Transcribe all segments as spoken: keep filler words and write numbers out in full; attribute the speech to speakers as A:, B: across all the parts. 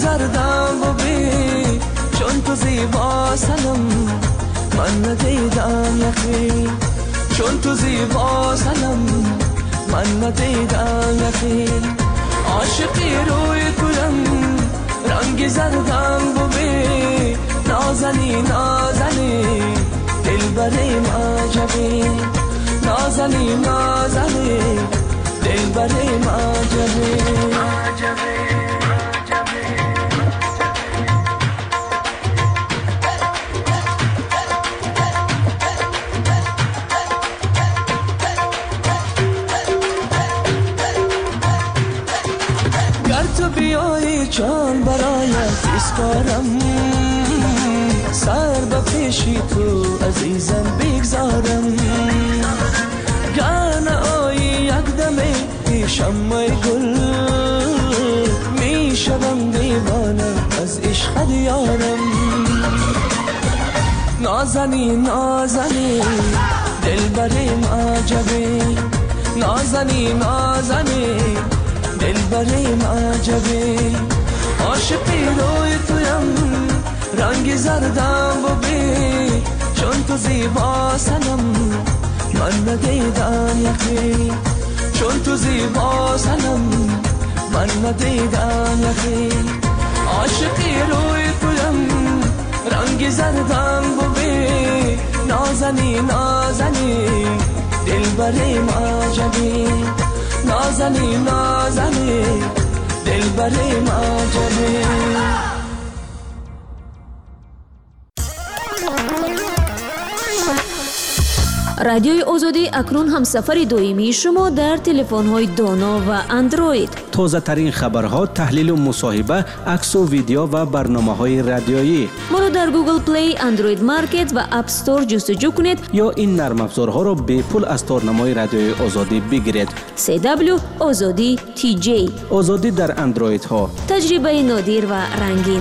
A: زردم ببین چون تو زیبا سنم من ندیدم یقین چون تو زیبا سنم من ندیدم یقین عاشقی روی تویم رنگ زردم ببین نازنی نازنی دل بریم عجبی نازنی نازنی دل بریم عجبی گر تو بیایی جان برایت اسپارم سر به پیشی تو عزیزم بگذارم گر نایی یک دمه پیشم ای گل میشوم دیوانه از عشق یارم نازنی نازنی دل بریم عجبی نازنی نازنی دل بریم عجبی عاشقی روی تویم رنگ زردم ببین چون تو زیبا سنم من ندیدم یقین چون تو زیبا سنم من ندیدم یقین عاشقی روی تویم رنگ زردم ببین نازنی نازنی دل بریم عجبی نازنی نازنی دل بریم عجبی
B: رادیوی آزادی اکنون هم سفر دائمی شما در تلفن‌های دانا و اندروید.
C: تازه ترین خبرها، تحلیل و مصاحبه، عکس و ویدیو و برنامه‌های رادیویی.
B: ما را در گوگل پلی، اندروید مارکت و اپ استور جستجو کنید
C: یا این نرم افزارها را به پول از تارنمای رادیوی آزادی بگیرید.
B: سی دبلیو آزادی تی جی.
C: آزادی در اندروید ها.
B: تجربه نادر و رنگین.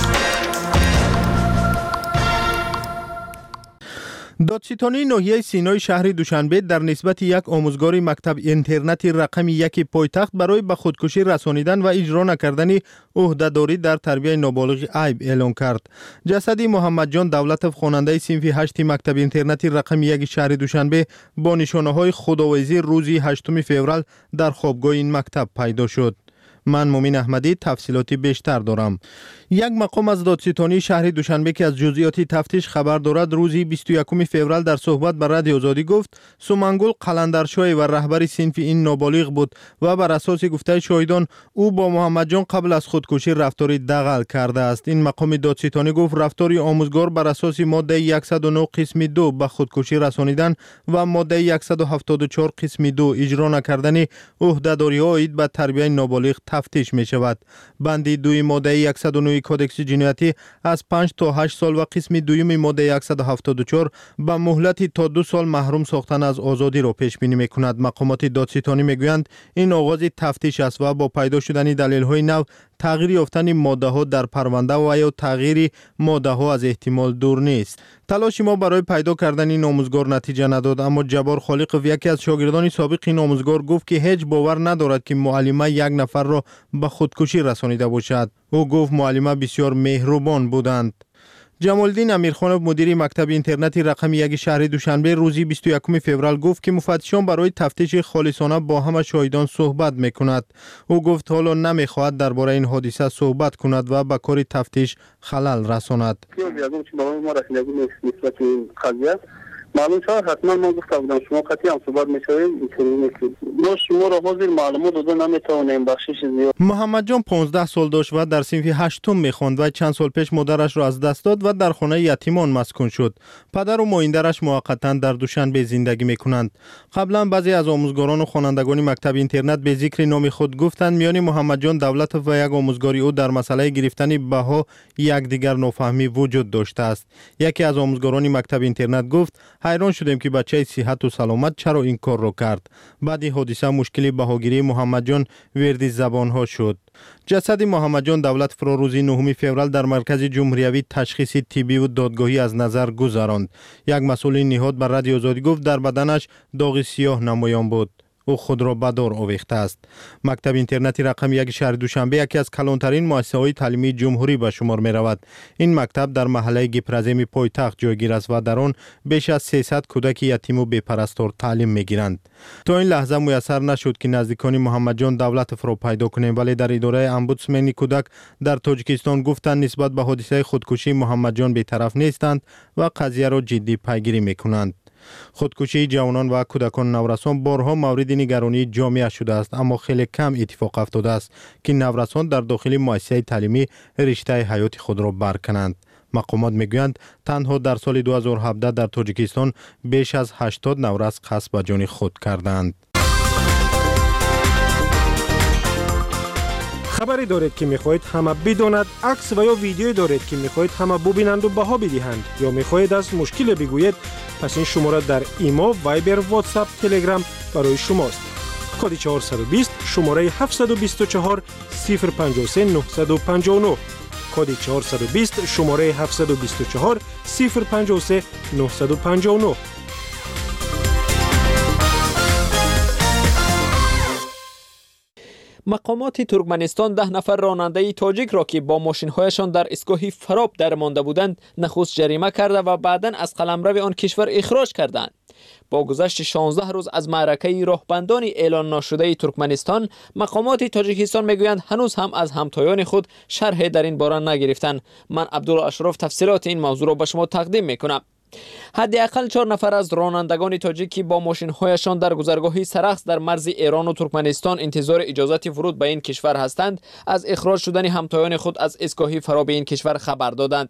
D: دادستانی ناحیه سینای شهر دوشنبه در نسبت یک آموزگار مکتب اینترنت رقم یک پایتخت برای به خودکشی رسانیدن و اجرا نکردن عهدهداری در تربیت نابالغ عیب اعلام کرد. جسد محمد جان دولتov خواننده صنف هشت مکتب اینترنت رقم یک شهر دوشنبه با نشانه‌های خودآویزی روز هشتم فوریه در خوابگاه این مکتب پیدا شد. من مومین احمدی تفصیلاتی بیشتر دارم. یک مقام از دادستانی شهر دوشنبه که از جزئیات تفتیش خبر دارد روز بیست و یکم فوریه در صحبت با رادیو آزادی گفت سومنگل قلندرشاه و رهبر صنف این نابالغ بود و بر اساس گفته شاهدان او با محمد جان قبل از خودکشی رفتاری دغل کرده است. این مقام دادستانی گفت رفتاری آموزگار بر اساس ماده صد و نه قسم دو به خودکشی رسانیدن و ماده صد و هفتاد و چهار قسم دو اجرا نکردن عهدهداری‌ها عاید به تربیت نابالغ تفتیش می شود. بند دوی ماده صد و نه کدکس جنایتی از پنج تا هشت سال و قسم دویم ماده صد و هفتاد و چهار با مهلت تا دو سال محروم ساختن از آزادی را پیش بینی می کند. مقامات دادستانی می گویند این آغاز تفتیش است و با پیدا شدن دلیل های نو تغییر یافتن ماده ها در پرونده و یا تغییر ماده ها از احتمال دور نیست. تلاش ما برای پیدا کردن این آموزگار نتیجه نداد، اما جبار خالقov یکی از شاگردان سابق این آموزگار گفت که هیچ باور ندارد که معلمه یک نفر را به خودکشی رسانیده باشد. او گفت معلمه بسیار مهربان بودند. جمالدین امیرخانov مدیر مکتب اینترنت رقم یک شهر دوشنبه روزی بیست و یکم فوریه گفت که مفتشان برای تفتیش خالصانه با همه شاهدان صحبت میکند. او گفت حالا نمیخواهد درباره این حادثه صحبت کند و به کار تفتیش خلل رساند.
E: معلوم شد حتما ما گفته بودم شما قطعی هم صحبت میشوید اینطوری نیست. ما شما را حاضر معلومات داده نمیتوانیم بخشش زیاد.
D: محمد جان پانزده سال داشت و در صنف هشتم میخواند و چند سال پیش مادرش را از دست داد و در خانه یتیمان مسکون شد. پدر و ماینده‌اش موقتا در دوشنبه زندگی میکنند. قبلا بعضی از آموزگاران و خوانندگان مکتب اینترنت به ذکر نام خود گفتند میان محمد جان دولتov و یک آموزگاری او در مسئله گرفتن بها یکدیگر نافهمی وجود داشته است. یکی از آموزگاران مکتب اینترنت گفت حیران شدیم که بچه صحت و سلامت چرا این کار را کرد. بعد حادثه مشکلی بهاگیری محمد جان ورد زبان ها شد. جسد محمد جان دولتov را روز نهم فوریه در مرکز جمهوری تشخیص طبی و دادگاهی از نظر گذراند. یک مسئول نهاد بر رادیو آزادی گفت در بدنش داغ سیاه نمایان بود. او خود را به دار آویخته است. مکتب اینترنتی رقم یک شهر دوشنبه یکی از کلانترین مؤسسه‌های تعلیمی جمهوری به شمار می رود. این مکتب در محله گیپرزیم پایتخت جایگیر است و در آن بیش از سیصد کودک یتیم و بی‌پرستار تعلیم می گیرند. تا این لحظه میسر نشد که نزدیکان محمد جان دولت فرو پیدا کنیم، ولی در اداره امبودسمنی کودک در تاجیکستان گفتند نسبت به حادثه خودکشی محمد جان بی‌طرف نیستند و قضیه را جدی پیگیری میکنند. خودکشی جوانان و کودکان نورسان بارها مورد نگرانی جامعه شده است، اما خیلی کم اتفاق افتاده است که نورسان در داخل مؤسسه تعلیمی رشته حیات خود را برکنند. مقامات میگویند تنها در سال دو هزار و هفده در تاجیکستان بیش از هشتاد نورس قصد به جان خود کردند.
F: خبری دارید که میخواهید همه بداند، عکس و یا ویدیویی دارید که میخواهید همه ببینند و بها بدهند، یا میخواهید از مشکل بگویید، پس این شماره در ایما، وایبر، واتساپ، تلگرام برای شماست. کد چهارصد و بیست شماره هفتصد و بیست و چهار صفر پنجاه و سه نهصد و پنجاه و نه. کد چهارصد و بیست شماره هفتصد و بیست و چهار صفر پنجاه و سه نهصد و پنجاه و نه.
G: مقامات ترکمنستان ده نفر راننده تاجیک را که با ماشین‌هایشان در ایستگاه فراب درمانده بودند نخست جریمه کرده و بعداً از قلمرو آن کشور اخراج کردند. با گذشت شانزده روز از معرکه راهبندان اعلان ناشده ترکمنستان، مقامات تاجیکستان میگویند هنوز هم از همتایان خود شرح در این باره نگرفتند. من عبدالله اشرف تفصیلات این موضوع را به شما تقدیم میکنم. حداقل چهار نفر از رانندگان تاجیکی با ماشین‌هایشان در گذرگاه سرخس در مرز ایران و ترکمنستان انتظار اجازت ورود به این کشور هستند، از اخراج شدن همتایان خود از ایستگاه فراب این کشور خبر دادند.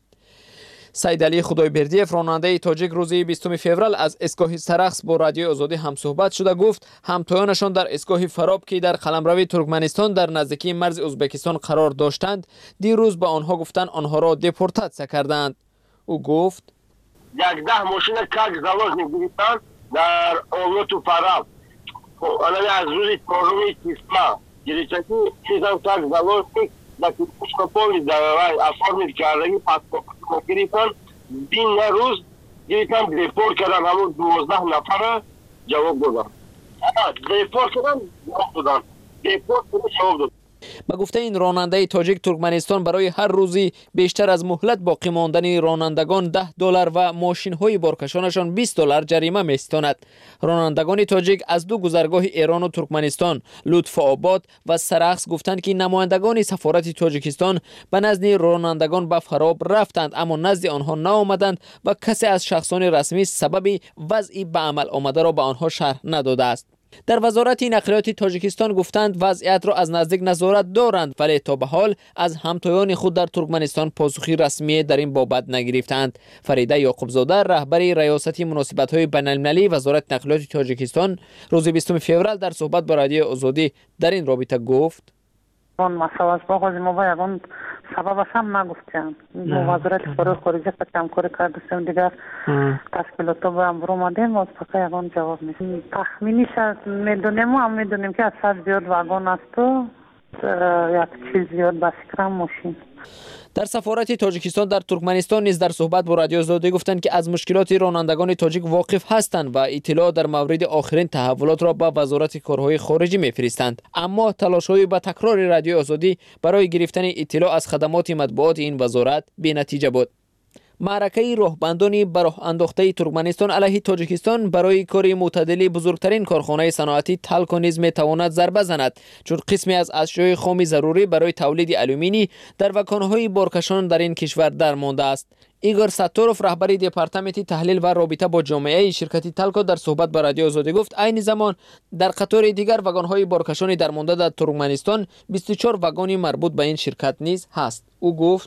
G: سید علی خدایبردیف راننده تاجیک روز بیستم فوریه از ایستگاه سرخس با رادیوی آزادی همصحبت شده گفت همتایانشان در ایستگاه فراب که در قلمرو ترکمنستان در نزدیکی مرز ازبکستان قرار داشتند دیروز به آنها گفتند آنها را دپورتاسیا کردند. او گفت
E: یازده ماشین کاک заложник گرفتن در اولتو فراب. آنها از روز چهارم تیسما گرفتن چیزان کاک заложник در کشکاپولی در افرمید کردگی پاسپورت گرفتن بین روز گرفتن دپورت کردن همون دوازده نفر جواب دادن. دپورت کردن جواب دادن. دپورت کردن جواب دادن.
G: با گفته این راننده تاجیک ترکمنستان برای هر روزی بیشتر از مهلت باقی ماندن رانندگان ده دلار و ماشین های بارکشانشان بیست دلار جریمه میستاند. رانندگان تاجیک از دو گذرگاه ایران و ترکمنستان لطف آباد و سرخس گفتند که نمایندگان سفارت تاجیکستان به نزد رانندگان به فراب رفتند اما نزد آنها نآمدند و کسی از شخصان رسمی سبب وضعی به عمل آمده را به آنها شرح نداده است. در وزارت نقلیات تاجیکستان گفتند وضعیت را از نزدیک نظارت دارند ولی تا به حال از همتایان خود در ترکمنستان پاسخی رسمی در این بابت نگرفتند. فریده یعقوب زاده رهبر ریاست مناسبت‌های بین‌المللی وزارت نقلیات تاجیکستان روز بیستم فوریه در صحبت با رادیو آزادی در این رابطه گفت
H: اون مسئله با آغاز ما با یگان سبب هم نگفتیم. وزارت فرای خارجه فکر همکاری کردیم دیگر تشکیلات با هم برو آمدیم و فقط یگان جواب نیست. تخمینی شد میدونیم و هم میدونیم که از صد زیاد واگن است و یک چیز زیاد بسیکرم ماشین.
G: در سفارت تاجیکستان در ترکمنستان نیز در صحبت با رادیو آزادی گفتند که از مشکلات رانندگان تاجیک واقف هستند و اطلاع در مورد آخرین تحولات را به وزارت کارهای خارجی میفرستند، اما تلاش‌های به تکرار رادیو آزادی برای گرفتن اطلاع از خدمات مطبوعات این وزارت بی‌نتیجه بود. معرکه راهبندان به راه انداخته ترکمنستان علیه تاجیکستان برای کار معتدلی بزرگترین کارخانه صنعتی تلک نیز میتواند ضربه زند، چون قسمی از اشیاء خام ضروری برای تولید آلومینی در وکانهای بارکشان در این کشور درمانده است. ایگور ستاروف رهبر دپارتمنت تحلیل و رابطه با جامعه شرکت تلکو در صحبت با رادیو آزادی گفت عین زمان در قطار دیگر وگان‌های بارکشان درمانده در ترکمنستان بیست و چهار وگانی مربوط به این شرکت نیز هست. او گفت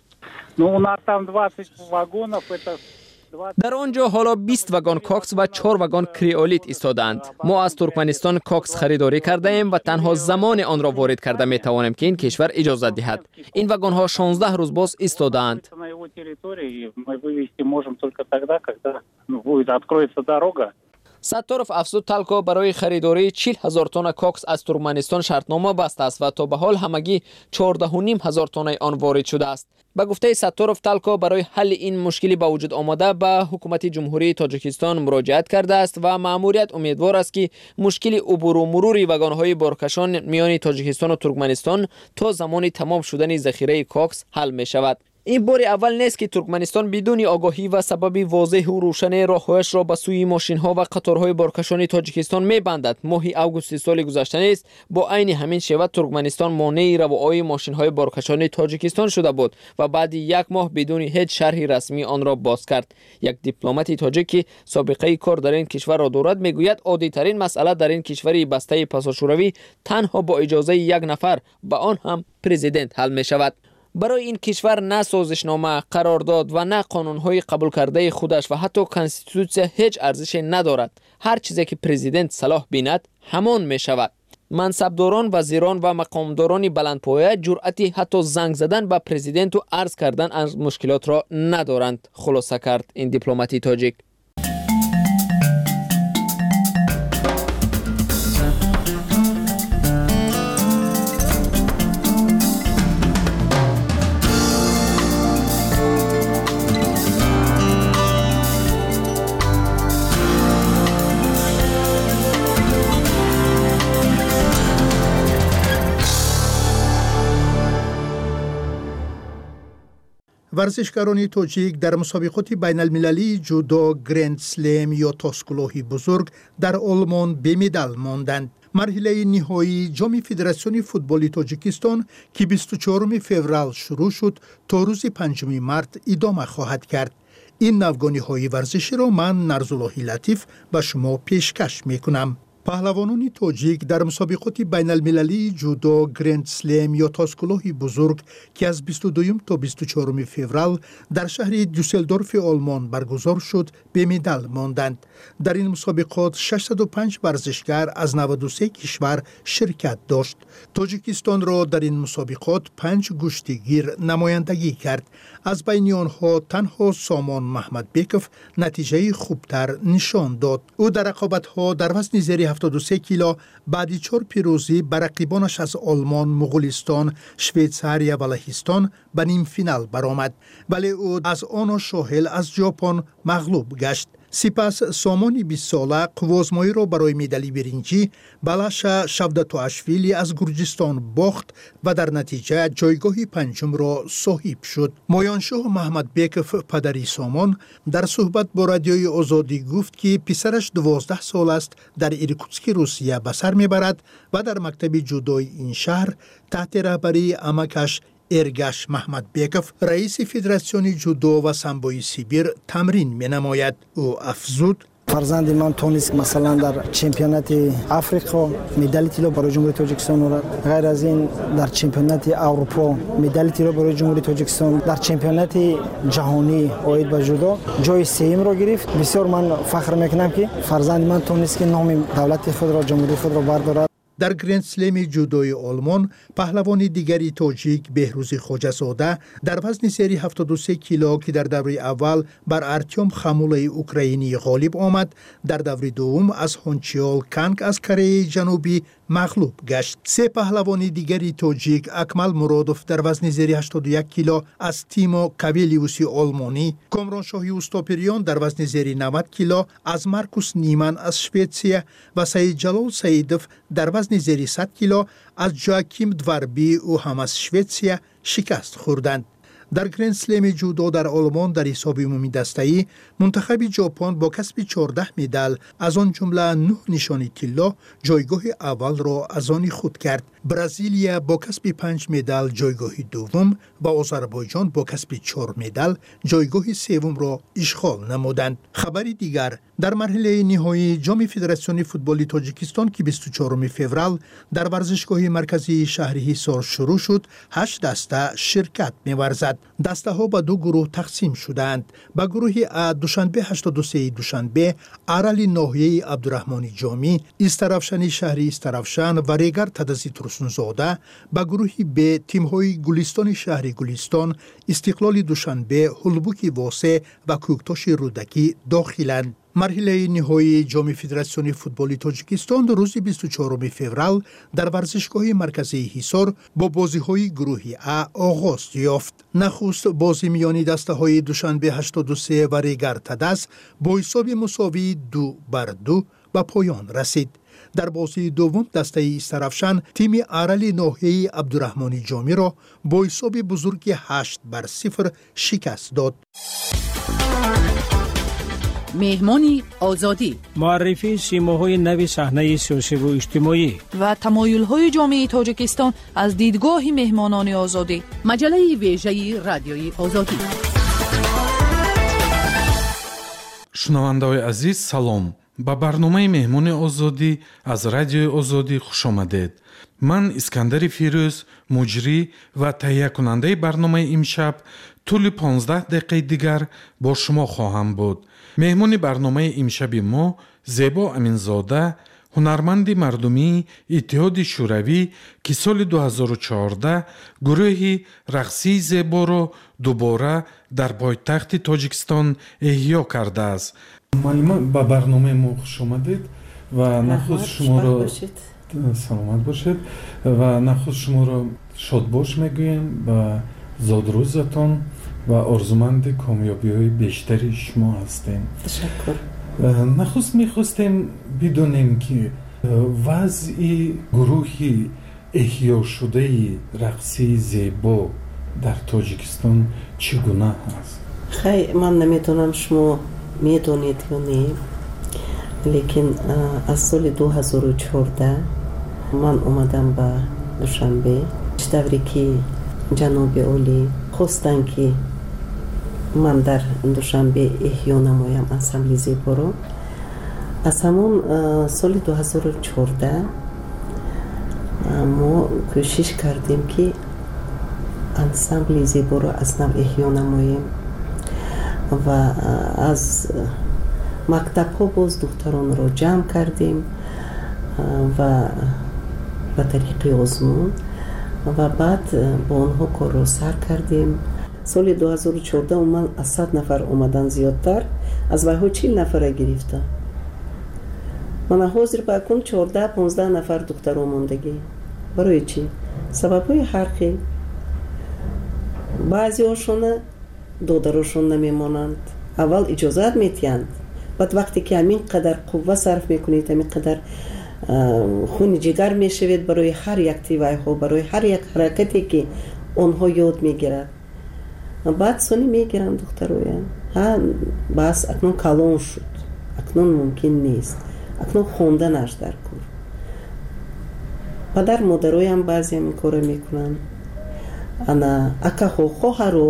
G: در آنجا حالا بیست وگان کاکس و چهار وگان کریولیت ایستادند. ما از ترکمنستان کاکس خریداری کرده ایم و تنها زمان آن را وارد کرده می توانیم که این کشور اجازه دهد. این وگان ها شانزده روز باز ایستادند. саттаров афзуд талко барои харидории чил ҳазор тонна кокс аз туркманистон шартнома баста аст ва то ба ҳол ҳамагӣ чордаҳ و نیم ҳазор тоннаи он ворид шудааст. ба гуфтаи саттаров талко барои ҳалли ин мушкили ба вуҷуд омада ба ҳукумати ҷумҳурии тоҷикистон муроҷиат кардааст ва маъмурият умедвор аст ки мушкили убуру мурури вагонҳои боркашон миёни тоҷикистону туркманистон то замони тамом шудани захираи кокс ҳал мешавад. این بار اول نیست که ترکمنستان بدون آگاهی و سبب واضح و روشن راههایش را به سوی ماشین‌ها و قطارهای بارکشان تاجیکستان می‌بندد. ماه آگوست سال گذشته نیست با عین همین شیوه ترکمنستان مانع روایی ماشین‌های بارکشان تاجیکستان شده بود و بعد یک ماه بدون هیچ شرح رسمی آن را باز کرد. یک دیپلمات تاجیک که سابقه کار در این کشور را دارد میگوید عادی‌ترین مسئله در این کشور بسته پاساژوروی تنها با اجازه یک نفر با آن هم پرزیدنت حل می‌شود. برای این کشور نه سازشنامه، قرارداد و نه قانون‌های قبول کرده خودش و حتی کنستیتوسیون هیچ ارزشی ندارد. هر چیزی که پرزیدنت صلاح بیند همان می شود. منصبداران، وزیران و مقامداران بلندپایه جرأتی حتی زنگ زدن به پرزیدنت و عرض کردن از مشکلات را ندارند. خلاصه کرد این دیپلماتی تاجیک.
I: ورزشکاران تاجیک در مسابقات بین المللی جودو گرند سلم یا تاسکلوهی بزرگ در آلمان به مدال ماندند. مرحله نهایی جام فدراسیون فوتبال تاجیکستان که بیست و چهارم فوریه شروع شد تا روز پنجم مارس ادامه خواهد کرد. این نوگانی های ورزشی را من نرزالله لطیف به شما پیشکش میکنم. پهلوانان تاجیک در مسابقات بین المللی جودو گرند سلم یا تاسکلوهی بزرگ که از بیست و دوم تا بیست و چهارم فوریه در شهر دوسلدورف آلمان برگزار شد به مدال ماندند. در این مسابقات ششصد و پنج ورزشکار از نود و سه کشور شرکت داشت. تاجیکستان را در این مسابقات پنج گشتیگیر نمایندگی کرد. از بین آنها تنها سامان محمدبکov نتیجه خوبتر نشان داد. او در رقابت‌ها در وزن زیر هفتاد و سه کیلو بعد چهار پیروزی بر رقیبانش از آلمان، مغولستان، شویتزاریا و لهستان به نیم فینال برآمد، ولی او از آن شاهل از ژاپن مغلوب گشت. سپس سامان بیست ساله قوازمایی را برای مدال برنجی بلاشا شودتواشویلی از گرجستان باخت و در نتیجه جایگاه پنجم را صاحب شد. مایانشاه محمدبکov پدری سامان در صحبت با رادیوی آزادی گفت که پسرش دوازده سال است در ایرکوتسک روسیه به سر میبرد و در مکتب جودوی این شهر تحت رهبری عمکش ارگش محمدبکov رئیس فدراسیون جودو و سامبوی سیبیر تمرین می نماید. او افزود:
J: فرزند من تونست مثلا در چمپیونات آفریقا مدال طلا برای جمهوری تاجیکستان آورد. غیر از این در چمپیونات اروپا مدال طلا برای جمهوری تاجیکستان، در چمپیونات جهانی اوید با جودو جای سوم را گرفت. بسیار من فخر میکنم که فرزند من تونست که نام دولت خود را، جمهوری خود را بردارد.
I: در گرند سلم جودوی آلمان پهلوان دیگری تاجیک بهروز خواجه‌زاده در وزن سری هفتاد و سه کیلو که در دوره اول بر ارتیم خمول اوکراینی غالب آمد، در دوره دوم از هونچیال کانگ از کره جنوبی مغلوب گشت. سه پهلوان دیگری تاجیک اکمل مرادوف در وزن زری هشتاد و یک کیلو از تیم کویلیوسی آلمانی، کامران شاهی اوستاپریان در وزن زری نود کیلو از مارکوس نیمن از شویتزیا و سعید جلال سعیدوف در وزن زری صد کیلو از جواکیم دواربی او هم از شویتزیا شکست خوردند. در گرند سلم جودو در آلمان در حساب عمومی دسته‌ای منتخب ژاپن با کسب چهارده مدال از آن جمله نه نشانی طلا جایگاه اول را از آن خود کرد. برزیلیا با کسب پنج مدال جایگاه دوم و آذربایجان با کسب چهار مدال جایگاه سوم را اشغال نمودند. خبری دیگر در مرحله نهایی جام فدراسیون فوتبال تاجیکستان که بیست و چهارم فوریه در ورزشگاه مرکزی شهر حصار شروع شد، هشت دسته شرکت می‌ورزد. دسته ها به دو گروه تقسیم شدند. به گروه ا دوشنبه هشتاد و سه دوشنبه ارال ناحیه عبدالرحمن جامی، استرافشانی شهری استرافشان و ریگر تدزی ترسونزاده، به گروه ب تیم های گلستان شهری گلستان، استقلال دوشنبه، هلبوک واسه و کوکتاش رودکی داخلند. مرحله نهایی جام فدراسیون فوتبال تاجیکستان روز بیست و چهارم فوریه در ورزشگاه مرکزی حصار با بازی‌های گروهی ا آغاز یافت. نخست بازی میان دسته‌های دوشنبه هشتاد و سه و ریگر تدس با حساب مساوی دو بر دو به پایان رسید. در بازی دوم دسته ایسترفشن تیم ارل ناحیه عبدالرحمن جامی را با حساب بزرگ هشت بر صفر شکست داد.
K: مهمانی آزادی،
L: معرفی سیماهای نو صحنه سیاسی و اجتماعی
K: و تمایل‌های جامعه تاجیکستان از دیدگاه مهمانان آزادی. مجله ویژه رادیوی آزادی.
M: шунавандаҳои азиз салом. ба барномаи меҳмони озодӣ аз радиои озодӣ хушомадед. ман искандари фирӯз муҷрӣ ва таҳиякунандаи барномаи имшаб тӯли понздаҳ дақиқаи дигар бо шумо хоҳам буд. меҳмони барномаи имшаби мо зебо аминзода, ҳунарманди мардумии иттиҳоди шӯравӣ, ки соли ду ҳазору чаҳордаҳ гурӯҳи рақсии зеборо дубора дар пойтахти тоҷикистон эҳё кардааст. маълума ба барномаи мо хушомадед ва нахуст шуморо саломат бошед ва нахуст шуморо шодбош мегӯем ба зодрӯзатон ва орзуманди комёбиҳои бештари шумо ҳастем. ташаккур. нахуст мехостем бидонем ки вазъи гурӯҳи эҳёшудаи рақсии зебо дар тоҷикистон чӣ гуна ҳаст?
N: хай ман наметавонам шумо медонед ё не, лекин аз соли ду ҳазору чаҳордаҳ ман омадам ба душанбе давре ки ҷаноби олӣ хостанд ки ман дар душанбе эҳё намоям ансамбли зеборо. аз ҳамон соли ду ҳазору чаҳордаҳ мо кӯшиш кардем ки ансамбли зеборо аз нав эҳё намоем ва аз мактабҳо боз духтаронро ҷамъ кардем ва ба тариқи озмун ва баъд бо онҳо корро сар кардем. соли ду ҳазору чаҳордаҳ умуман аз сад нафар омадан зиёдтар, аз вайҳо чил нафара гирифта. мана ҳозир ба акун чаҳордаҳ понздаҳ нафар духтаро мондагӣ. барои чӣ? сабабҳои ҳар хел. баъзеҳошона додарошон намемонанд, аввал иҷозат метиҳанд, баъд вақте ки ҳамин қадар қувва сарф мекунед, ҳамин қадар хуни ҷигар мешавед барои ҳар як тивайҳо, барои ҳар як ҳаракате ки онҳо ёд мегирад, баъд сони мегиранд духтароям. ҳа бас акнун калон шуд, акнун мумкин нест, акнун хонданаш дар кор. падар модароям баъзеам ин кора мекунанд. ана акаҳо хоҳаро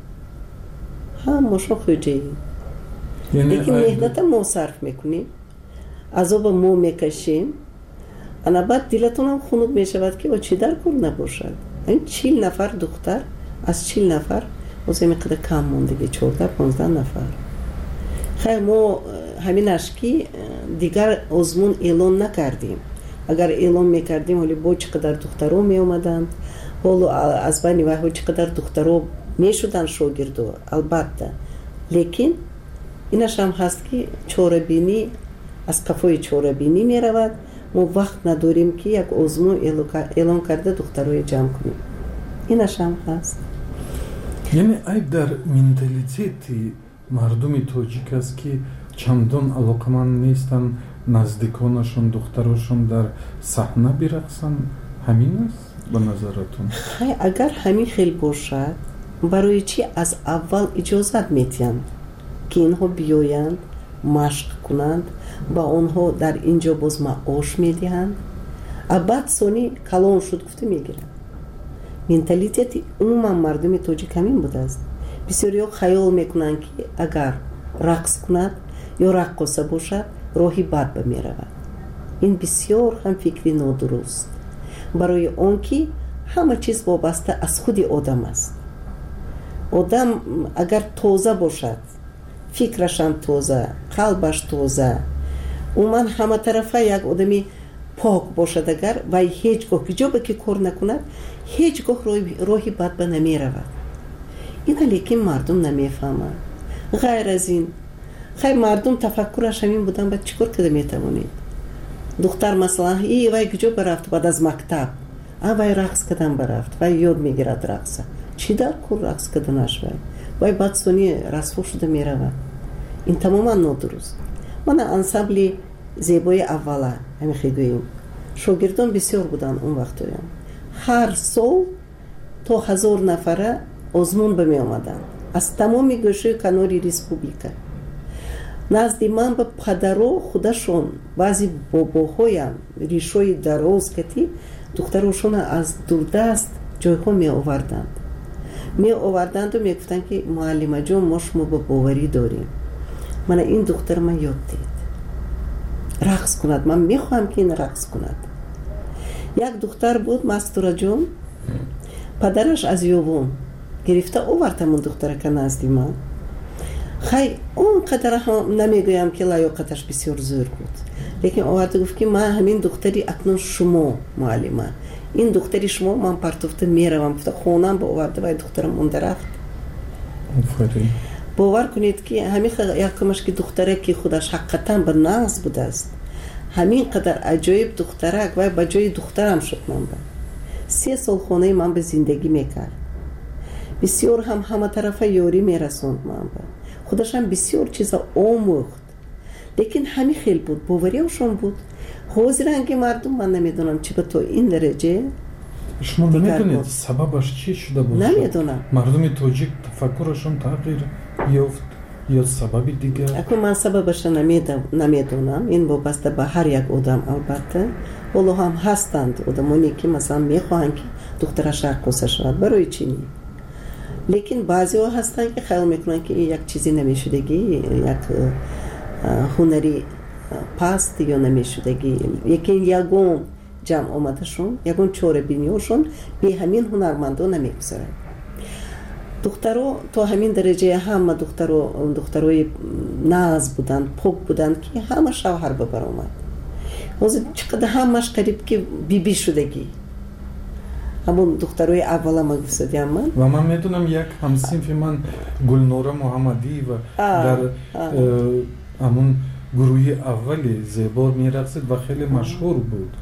N: ҳа мошо хуҷаи лекин меҳната мо сарф мекунем, азоба мо мекашем, ана баъд дилатонам хунук мешавад ки чӣ дар кор набошад. ин чил нафар духтар аз чил нафар озем қадар кам мондагӣ, чаҳордаҳ понздаҳ нафар. хайр мо ҳаминаш ки дигар озмун эълон накардем. агар эълон мекардем ҳоли бо чӣ қадар духтаро меомаданд, ҳоло аз байни вайҳо чӣ қадар духтаро мешуданд шогирдо, албатта. лекин инашам ҳаст ки чорабинӣ аз қафои чорабинӣ меравад. мо вақт надорем ки як озмун эълон карда духтарои ҷамъ кунем. инашам ҳаст.
M: яъне айб дар менталитети мардуми тоҷик аст ки чандон алоқаманд нестанд наздиконашон духтарошон дар саҳна бирақсанд. ҳамин аст ба назаратон?
N: хай агар ҳамин хел бошад, барои чӣ аз аввал иҷозат метиҳанд ки инҳо биёянд, машқ кунанд, ба онҳо дар ин ҷо боз маош медиҳанд, а баъд сони калон шуд гуфта мегиранд. менталитети умуман мардуми тоҷик ҳамин будааст. бисёриҳо хаёл мекунанд ки агар рақс кунад ё раққоса бошад, роҳи бад ба меравад. ин бисёр ҳам фикри нодуруст, барои он ки ҳама чиз вобаста аз худи одам аст. одам агар тоза бошад, фикрашам тоза, қалбаш тоза, умуман ҳаматарафа як одами пок бошад, агар вай ҳеҷ гоҳ ҷоба ки кор накунад, ҳеҷ гоҳ роҳи бад ба намеравад. ина лекин мардум намефаҳмад. ғайр аз ин خیر مردم تفکرش همین بودن بعد چیکار کرده میتوانید دختر مثلا ای وای کجا برفت بعد از مکتب وای رقص کردن برفت وای یاد میگیرد رقص چی در کور رقص کردنش وای وای بعد سونی رسوا شده میرود این تماما نادرست من انسامبلی زیبای اوله همین خیگویم شاگردان بسیار بودن اون وقتایم هر سال تا هزار نفره آزمون به می آمدن از تمام گوشه کناری ریسپوبلیکا نزدی من به پدرو خودشون بعضی باباهایم ریشوی دراز کتی دخترشون از دوردست جایها می آوردند می آوردند و می گفتن که معلمه جان ما شما به باوری داریم من این دختر من یاد دید رقص کند من می خواهم که این رقص کند یک دختر بود مستوره جان پدرش از یوبون گرفته آوردم اون دختره که نزدی من خیلی اون قدر هم نمیگویم که لیاقتش بسیار زور بود لیکن آورده گفت که من همین دختری اکنون شما معلمه این دختری شما من پرتوفته میروم خونم با آورده و دخترم مونده رفت باور کنید که همین یکمش که دختره که خودش حقیقتا به ناز بوده است همین قدر عجایب دخترک و به جای دخترم شد من با سه سال خونه من به زندگی میکرد بسیار هم همه طرفه یاری میرسوند من با خودش هم بسیار چیزا آموخت لیکن همین خیلی بود باوریشون بود حوض رنگ مردم من نمیدونم چی به تو این درجه
M: شما نمیدونید سببش چی شده بود
N: نمیدونم
M: مردم توجیک تفکرشون تغییر یافت یا سبب دیگر
N: اکنون من سببش نمیدونم این وابسته به هر یک آدم البته ولو هم هستند آدمانی که مثلا میخواهند که دخترش رقاصه شود برای چی لیکن بعضی ها هستند که خیال میکنن که یک چیزی نمیشدگی یک هنری پست یا نمیشدگی یکی یکون جمع آمدشون یکون چاره بینیوشون به همین هنرمندان نمیگذارن دخترها تا همین درجه همه دخترها دخترای ناز بودن پاک بودن که همه شوهر ببر آمد حاضر چقدر همش قریب که بی بی شدگی همون دخترای اولا ما گفتیم من
M: و من میدونم یک همسینف من گلنوره محمدی و در همون گروهی اولی زیبا میرقصید و خیلی مشهور بود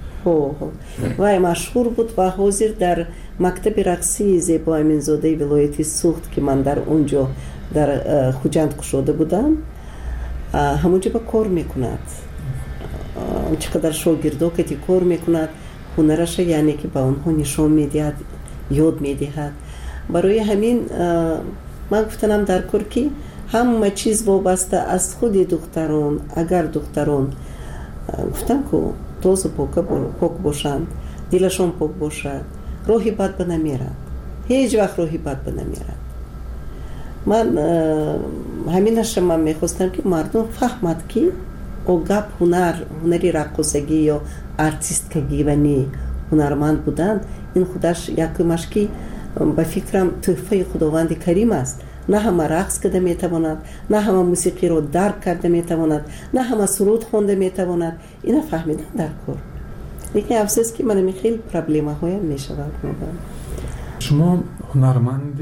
N: و مشهور بود و حاضر در مکتب رقصی زیبا امینزاده ولایتی سوخت که من در اونجا در خوجند کشاده بودم همونجا با کار میکند چقدر شاگردها که کار میکند هنرش یعنی که با اونها نشان میدهد یاد میدهد برای همین من گفتنم در کار که همه چیز وابسته از خود دختران اگر دختران گفتم که توز پاک باشند دلشون پاک باشد روحی بد به نمیرد هیچ وقت روحی بد به نمیرد من همینش من میخواستم که مردم فهمد که او گپ هنر هنری رقصگی یا ارتیستگی و نی هنرمند بودن این خودش یکمش که به فکرم تحفه خداوند کریم است نه همه رقص کرده میتواند نه همه موسیقی رو درک کرده میتواند نه همه سرود خونده میتواند اینا فهمیدن در کار لیکن افسوس که من خیلی پرابلم های میشود
M: شما هنرمند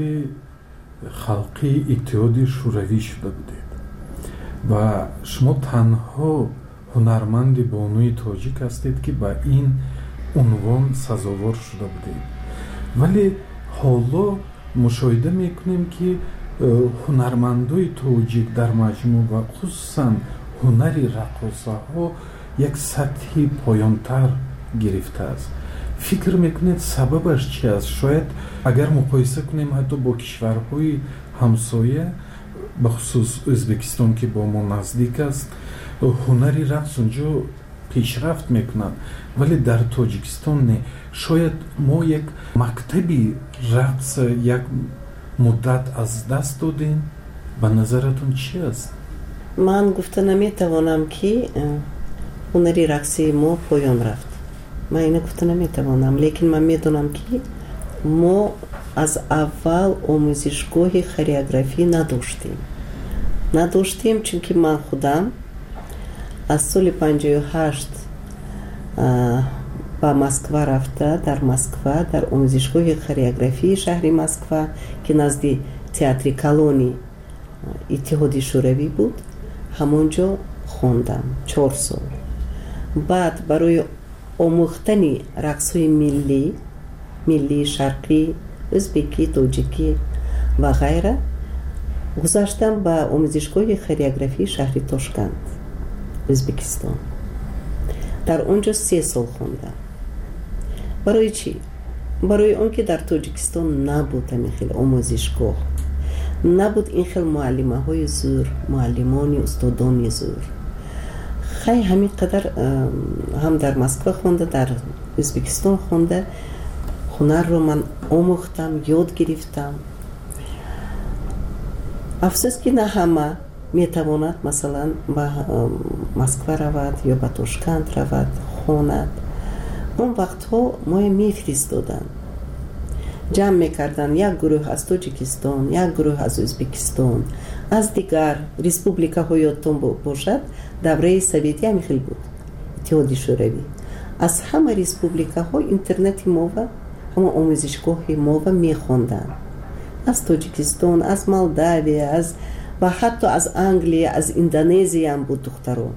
M: خلقی اتحاد شوروی شده بودید و شما تنها هنرمند بانوی تاجیک هستید که با این عنوان سزاوار شده بودید ولی حالا مشاهده میکنیم که هنرمندای تاجیک در مجموع و خصوصا هنری رقاصه ها یک سطحی پایانتر گرفته است فکر میکنید سببش چی است شاید اگر مقایسه کنیم حتی با کشورهای همسایه بخصوص ازبکستان که با ما نزدیک است هنری رقص اونجا پیشرفت میکنند ولی در تاجیکستان نه شاید ما یک مکتبی رقص یک مدت از دست دادیم به نظرتون چی است؟
N: من گفته نمیتوانم که هنری رقصی ما پایان رفت من اینو گفته نمیتوانم لیکن من میدونم که ما از اول آموزشگاه خریوگرافی نداشتیم نداشتیم چون که من خودم از سال پنجاه و هشت با مسکو رفته در مسکو در آموزشگاه خریوگرافی شهر مسکو که نزد تئاتر کلونی اتحاد شوروی بود همونجا خوندم چهار سال. بعد برای آموختن رقص‌های ملی ملی شرقی، ازبکی، توجیکی و غیره گذاشتم به آموزشگاه خریوگرافی شهر تاشکند ازبکستان. در اونجا سه سال خوندم. برای چی؟ برای اون که در تاجیکستان نبود این خیلی آموزشگاه، نبود این خیلی معلمه های زور، معلمانی استادان زور. خیلی همین قدر هم در مسکو خونده، در ازبکستان خونده، هنر رو من آموختم، یاد گرفتم. افسوس که نه همه میتواند مثلا به مسکو رود یا به تاشکند رود خواند. اون وقت ها ما میفرستادن، جمع میکردن، یک گروه از تاجیکستان، یک گروه از ازبکستان، از دیگر ریسپوبلیکا ها یادتون باشد دوره سوویتی هم خیلی بود، اتحادیه شوروی. از همه ریسپوبلیکا ها اینترنت ما و همه آموزشگاه ما و میخوندن، از تاجیکستان، از مالداوی، از و حتی از انگلیه، از اندونزیا هم بود دختران.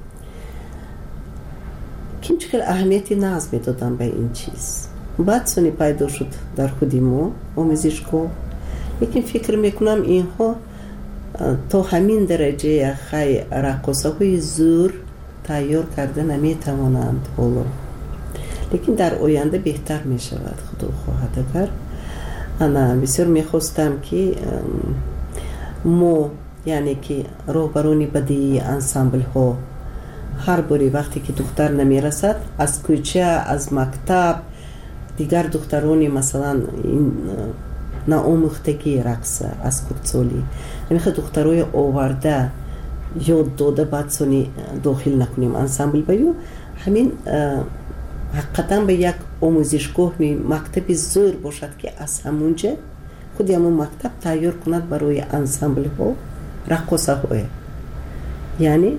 N: کم چکل اهمیتی ناز میدادن به این چیز. بعد سونی پیدا شد در خودی ما آموزشگاه، لیکن فکر میکنم اینها تا همین درجه خیلی رقاصه های زور تیار کرده نمیتوانند حالا، لیکن در آینده بهتر میشود خدا خواهد. اگر انا بسیار میخواستم که ما یعنی که راهبرانی بدی انسامبل ها هر باری وقتی که دختر نمیرسد از کوچه، از مکتب، دیگر دخترانی مثلا این ناآموختگی رقص از کردسالی نمیخواد دخترای آورده یاد داده بعد سونی داخل نکنیم انسامبل بیو. همین حقیقتا به یک آموزشگاه می مکتب زور باشد که از همونجا خودی همون مکتب تیار کند برای انسامبل ها رقصه های، یعنی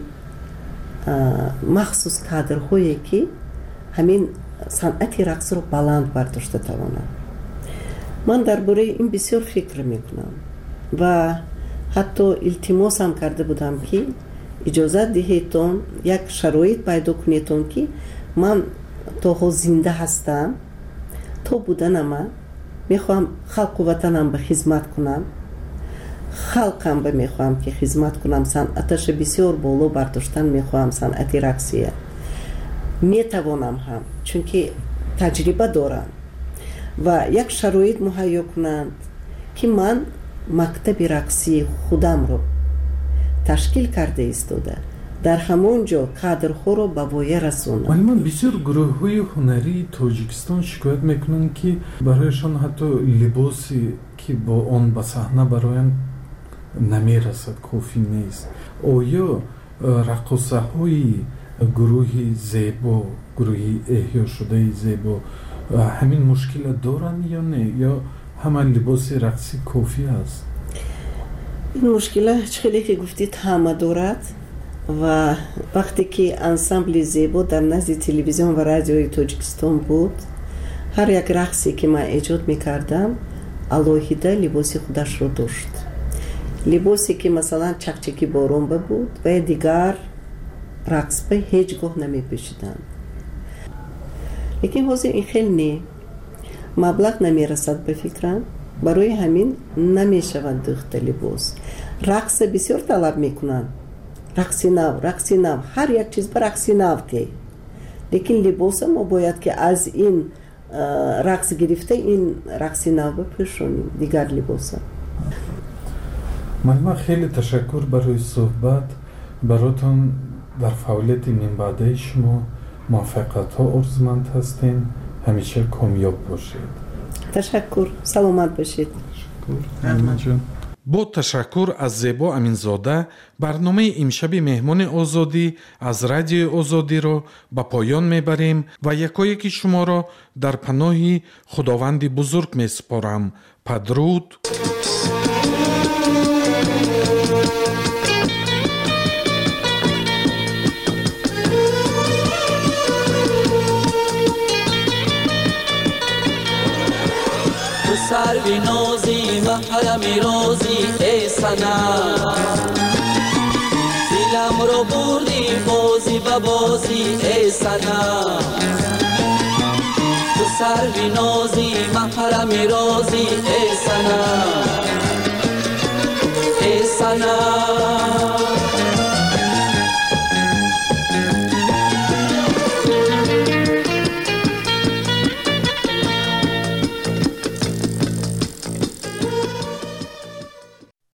N: مخصوص کادر هایی که همین صنعت رقص رو بلند برداشته توانند. من درباره این بسیار فکر میکنم و حتی التماس هم کرده بودم که اجازه دهیتون یک شرایط پیدا کنیتون که من تا زنده هستم، تا بودنم میخوام خلق و وطنم به خدمت کنم، خلقم به میخوام که خدمت کنم، صنعتش بسیار بالا برداشتن میخوام، صنعت رقصیه میتوانم هم چون که تجربه دارم و یک شرایط مهیا کنند که من مکتب رقصی خودم رو تشکیل کرده ایستاده در همونجا کادرها رو به وایه رسونم.
M: ولی من بسیار گروه های هنری تاجیکستان شکایت میکنن که برایشان حتی لباسی که با آن به صحنه براین نمیرسد، کافی نیست. آیا رقصه های گروه زیبا، گروه احیا شده زیبا همین مشکل دارن یا نه، یا همه لباس رقصی کافی است؟
N: این مشکل چخیلی که گفتید همه دارد و وقتی که انسامبل زیبا در نزد تلویزیون و رادیوی تاجیکستان بود، هر یک رقصی که من ایجاد میکردم علاهیده لباسی خودش رو داشت. لباسی که مثلا چکچکی بارون بود و دیگر رقص به هیچگاه نمی پوشیدن. لیکن حاضر این خیلی نه مبلغ نمی رسد به فکرم، برای همین نمی شوند دوخت لباس. رقص بسیار طلب می کنن، رقصی نو، رقصی نو، هر یک چیز به رقصی نو تی. لیکن لباس ما باید که از این رقص گرفته این رقصی نو بپوشونیم دیگر لباس.
M: من خیلی تشکر برای صحبت. براتون در فعالیت منبعده شما موفقیت ها ارزمند هستین، همیشه کامیاب باشید.
N: تشکر، سلامت باشید.
M: تشکر. با تشکر از زیبا امینزاده، برنامه امشب مهمان آزادی از رادیو آزادی را به پایان میبریم و یکایک شما را در پناه خداوند بزرگ میسپارم. پدرود.
A: سروی نازی محرم رازی ای سنم ما رو بردی بازی و بازی ای صنم تو سروی نازی محرم رازی ای صنم ای صنم